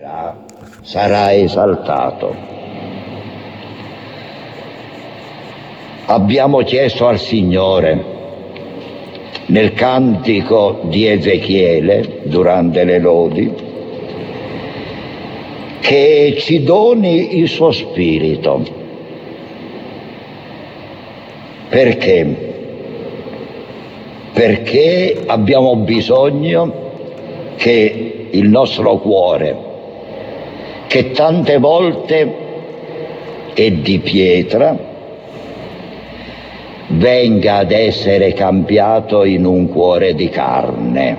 sarà esaltato. Abbiamo chiesto al Signore nel cantico di Ezechiele, durante le lodi, che ci doni il suo spirito. Perché? Perché abbiamo bisogno che il nostro cuore, che tante volte è di pietra, venga ad essere cambiato in un cuore di carne.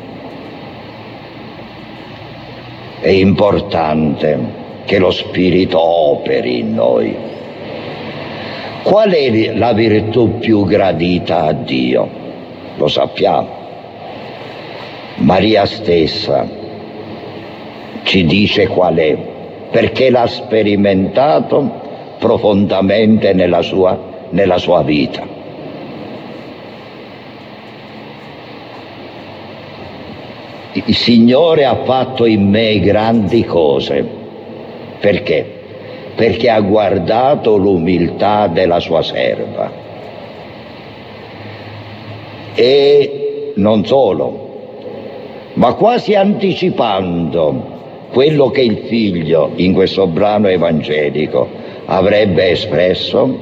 È importante che lo Spirito operi in noi. Qual è la virtù più gradita a Dio? Lo sappiamo. Maria stessa ci dice qual è, perché l'ha sperimentato profondamente nella sua vita. Il Signore ha fatto in me grandi cose. Perché? Perché ha guardato l'umiltà della sua serva. E non solo, ma quasi anticipando quello che il Figlio in questo brano evangelico avrebbe espresso,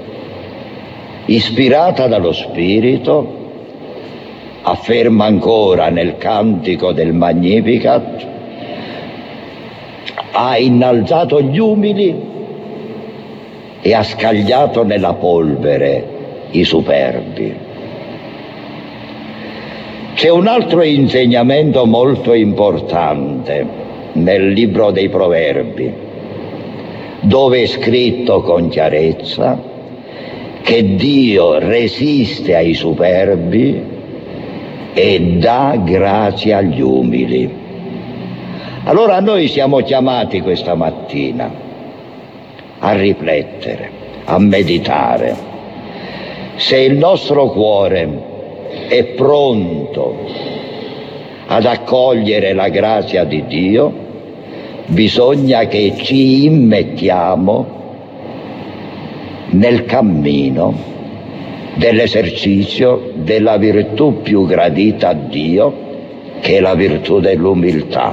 ispirata dallo Spirito, afferma ancora nel cantico del Magnificat: ha innalzato gli umili e ha scagliato nella polvere i superbi. C'è un altro insegnamento molto importante nel libro dei Proverbi, dove è scritto con chiarezza che Dio resiste ai superbi e dà grazia agli umili. Allora noi siamo chiamati questa mattina a riflettere, a meditare. Se il nostro cuore è pronto ad accogliere la grazia di Dio, bisogna che ci immettiamo nel cammino dell'esercizio della virtù più gradita a Dio, che è la virtù dell'umiltà.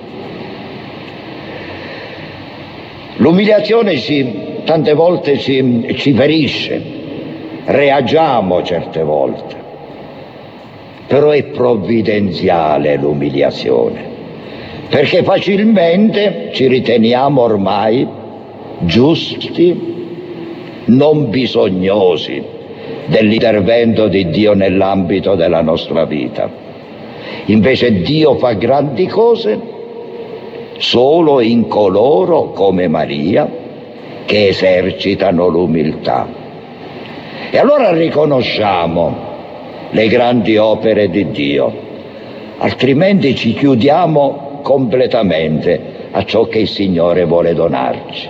L'umiliazione tante volte ci ferisce, reagiamo certe volte, però è provvidenziale l'umiliazione, perché facilmente ci riteniamo ormai giusti, non bisognosi dell'intervento di Dio nell'ambito della nostra vita. Invece Dio fa grandi cose solo in coloro come Maria che esercitano l'umiltà. E allora riconosciamo le grandi opere di Dio, altrimenti ci chiudiamo completamente a ciò che il Signore vuole donarci.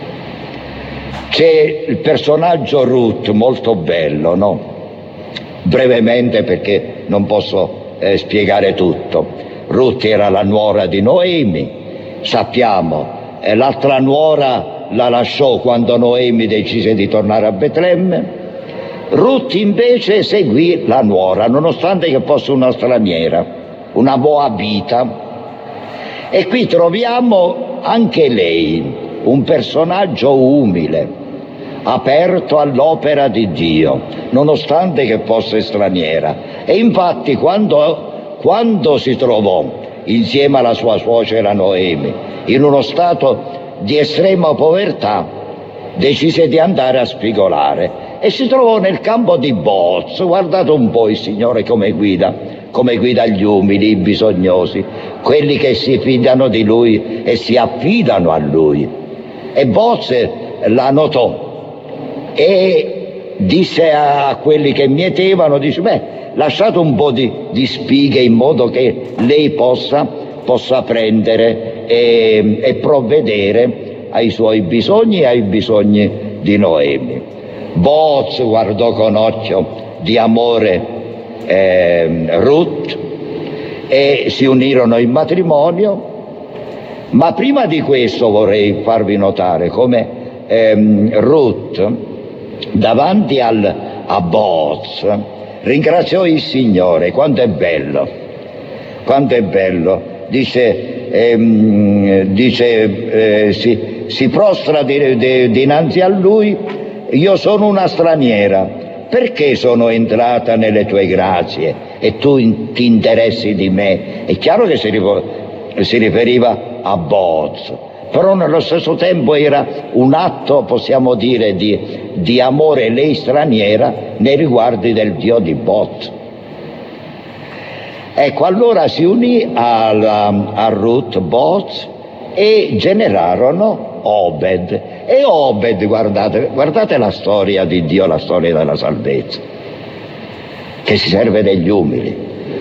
C'è il personaggio Ruth, molto bello, no? Brevemente, perché non posso spiegare tutto. Ruth era la nuora di Noemi, sappiamo, l'altra nuora la lasciò quando Noemi decise di tornare a Betlemme. Ruth invece seguì la nuora, nonostante che fosse una straniera, una moabita. E qui troviamo anche lei, un personaggio umile, aperto all'opera di Dio, nonostante che fosse straniera. E infatti quando si trovò insieme alla sua suocera Noemi in uno stato di estrema povertà, decise di andare a spigolare e si trovò nel campo di Boaz. Guardate un po' il Signore come guida gli umili, i bisognosi, quelli che si fidano di Lui e si affidano a Lui. E Boaz la notò e disse a quelli che mietevano, lasciate un po' di spighe in modo che lei possa prendere e provvedere ai suoi bisogni e ai bisogni di Noemi. Boaz guardò con occhio di amore Ruth e si unirono in matrimonio, Ma prima di questo vorrei farvi notare come Ruth, davanti a Booz, ringraziò il Signore. Quanto è bello, quanto è bello. Si prostra dinanzi a lui: io sono una straniera, perché sono entrata nelle tue grazie e tu ti interessi di me? È chiaro che si riferiva a Booz, però nello stesso tempo era un atto, possiamo dire, di amore, lei straniera, nei riguardi del Dio di Booz. Ecco, allora si unì a Ruth Booz e generarono Obed. E Obed, guardate la storia di Dio, la storia della salvezza, che si serve degli umili.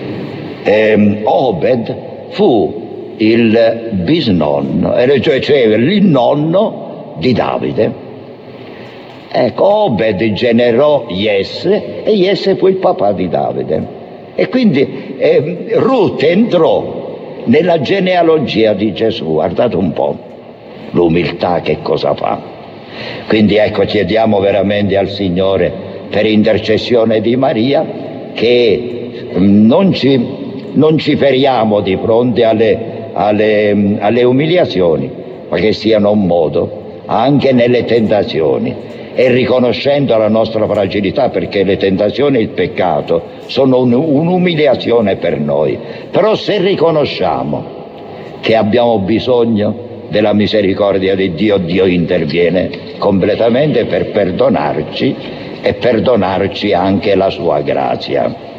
Obed fu il bisnonno, cioè il nonno di Davide. Ecco, Obed generò Jesse e Jesse fu il papà di Davide. E quindi Ruth entrò nella genealogia di Gesù. Guardate un po' l'umiltà che cosa fa. Quindi ecco, chiediamo veramente al Signore, per intercessione di Maria, che non ci feriamo di fronte alle umiliazioni, ma che siano un modo anche nelle tentazioni, e riconoscendo la nostra fragilità, perché le tentazioni e il peccato sono un'umiliazione per noi. Però se riconosciamo che abbiamo bisogno della misericordia di Dio, Dio interviene completamente per perdonarci e perdonarci anche la sua grazia.